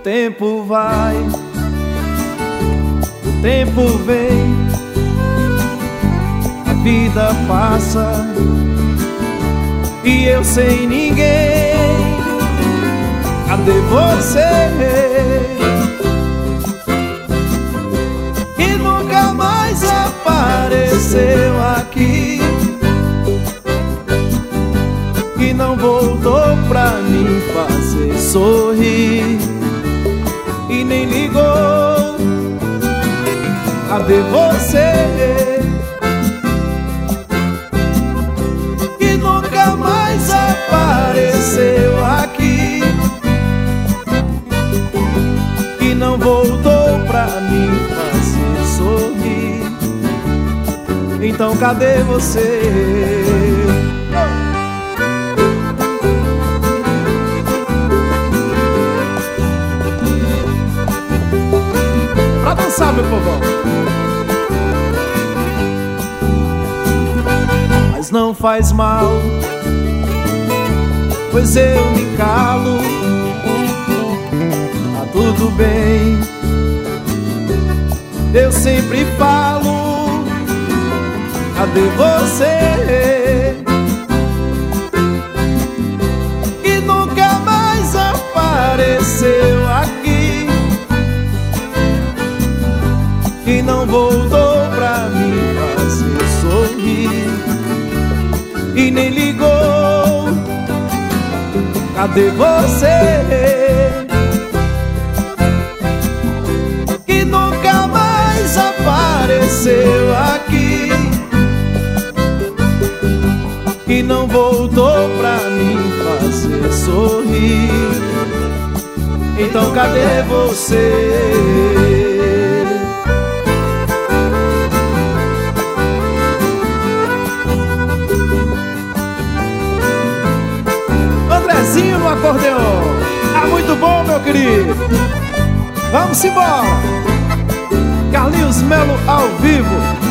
tempo vai, o tempo vem, a vida passa e eu sem ninguém. Cadê você? Que nunca mais apareceu aqui, que não voltou pra me fazer sorrir e nem ligou. Cadê você? Que nunca mais apareceu aqui, que não voltou pra me fazer sorrir. Então cadê você? Pra dançar, meu povão. Mas não faz mal, pois eu me calo. Tá tudo bem, eu sempre falo. Cadê você? Que nunca mais apareceu aqui, que não voltou pra me fazer sorrir e nem ligou. Cadê você? Que nunca mais apareceu aqui, que não voltou pra me fazer sorrir. Então cadê você? Andrezinho no acordeon. Ah, muito bom, meu querido. Vamos embora. Carlinhos Melo ao vivo.